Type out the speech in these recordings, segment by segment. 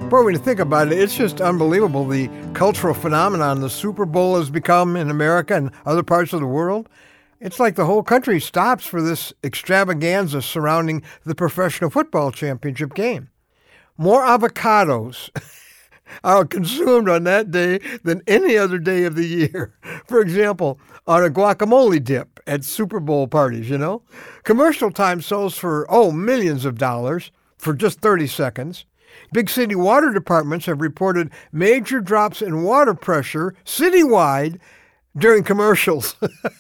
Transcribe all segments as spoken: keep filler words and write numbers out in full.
Boy, when you think about it, it's just unbelievable the cultural phenomenon the Super Bowl has become in America and other parts of the world. It's like the whole country stops for this extravaganza surrounding the professional football championship game. More avocados are consumed on that day than any other day of the year. For example, on a guacamole dip at Super Bowl parties, you know? Commercial time sells for, oh, millions of dollars for just thirty seconds. Big city water departments have reported major drops in water pressure citywide during commercials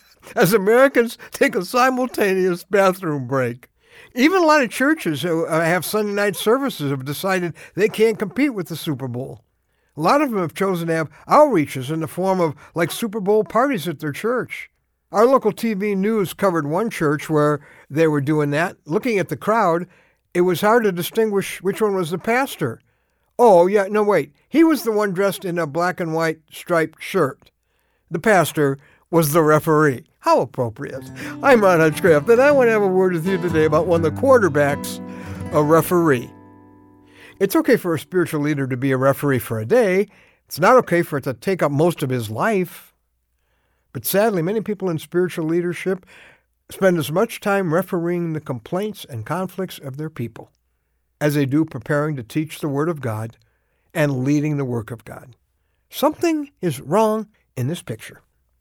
as Americans take a simultaneous bathroom break. Even a lot of churches who have Sunday night services have decided they can't compete with the Super Bowl. A lot of them have chosen to have outreaches in the form of like Super Bowl parties at their church. Our local T V news covered one church where they were doing that. Looking at the crowd, it was hard to distinguish which one was the pastor. Oh, yeah, no, wait. He was the one dressed in a black and white striped shirt. The pastor was the referee. How appropriate. I'm Ron Hutchcraft, and I want to have a word with you today about one of the quarterbacks, a referee. It's okay for a spiritual leader to be a referee for a day. It's not okay for it to take up most of his life. But sadly, many people in spiritual leadership spend as much time refereeing the complaints and conflicts of their people as they do preparing to teach the Word of God and leading the work of God. Something is wrong in this picture.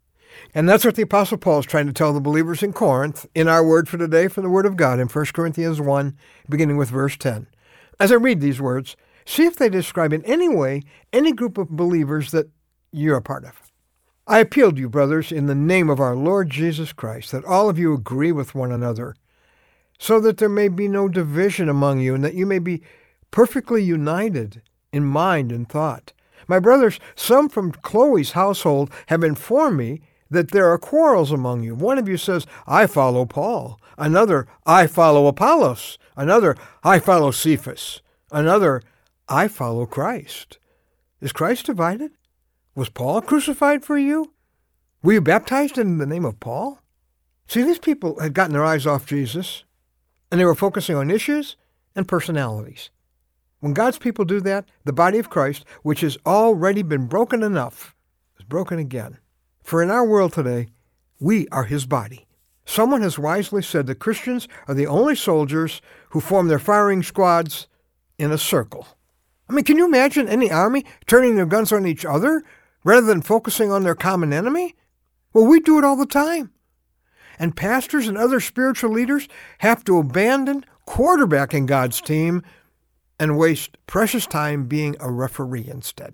And that's what the Apostle Paul is trying to tell the believers in Corinth in our word for today from the Word of God in First Corinthians one, beginning with verse ten. As I read these words, see if they describe in any way any group of believers that you're a part of. I appeal to you, brothers, in the name of our Lord Jesus Christ, that all of you agree with one another, so that there may be no division among you, and that you may be perfectly united in mind and thought. My brothers, some from Chloe's household have informed me that there are quarrels among you. One of you says, I follow Paul. Another, I follow Apollos. Another, I follow Cephas. Another, I follow Christ. Is Christ divided? Was Paul crucified for you? Were you baptized in the name of Paul? See, these people had gotten their eyes off Jesus, and they were focusing on issues and personalities. When God's people do that, the body of Christ, which has already been broken enough, is broken again. For in our world today, we are his body. Someone has wisely said that Christians are the only soldiers who form their firing squads in a circle. I mean, can you imagine any army turning their guns on each other rather than focusing on their common enemy? Well, we do it all the time. And pastors and other spiritual leaders have to abandon quarterbacking God's team and waste precious time being a referee instead.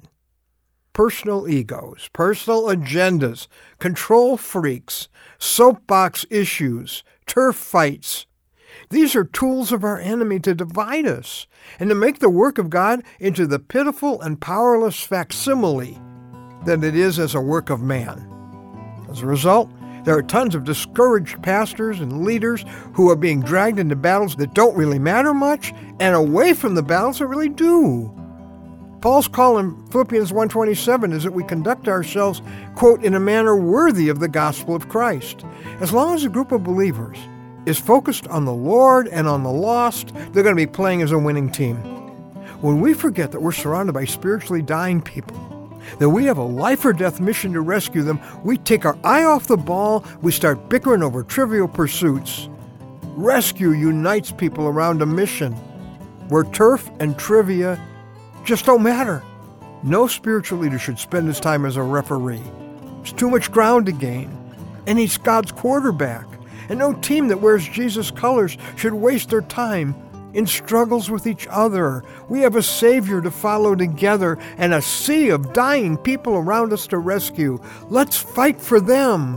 Personal egos, personal agendas, control freaks, soapbox issues, turf fights. These are tools of our enemy to divide us and to make the work of God into the pitiful and powerless facsimile that it is as a work of man. As a result, there are tons of discouraged pastors and leaders who are being dragged into battles that don't really matter much and away from the battles that really do. Paul's call in Philippians one twenty-seven is that we conduct ourselves, quote, in a manner worthy of the gospel of Christ. As long as a group of believers is focused on the Lord and on the lost, they're going to be playing as a winning team. When we forget that we're surrounded by spiritually dying people, that we have a life or death mission to rescue them, we take our eye off the ball, we start bickering over trivial pursuits. Rescue unites people around a mission where turf and trivia just don't matter. No spiritual leader should spend his time as a referee. It's too much ground to gain. And he's God's quarterback. And no team that wears Jesus' colors should waste their time in struggles with each other. We have a Savior to follow together and a sea of dying people around us to rescue. Let's fight for them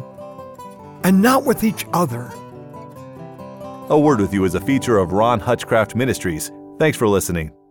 and not with each other. A Word with You is a feature of Ron Hutchcraft Ministries. Thanks for listening.